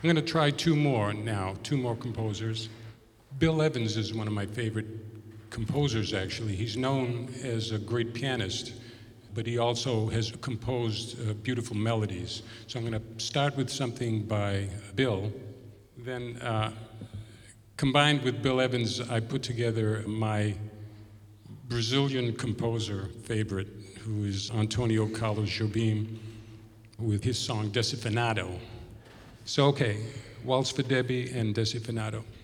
I'm going to try two more now, two more composers. Bill Evans is one of my favorite composers, actually. He's known as a great pianist, but he also has composed beautiful melodies. So I'm going to start with something by Bill. Then, combined with Bill Evans, I put together my Brazilian composer favorite, who is Antonio Carlos Jobim, with his song Desafinado. So, okay, Waltz for Debbie and Desafinado.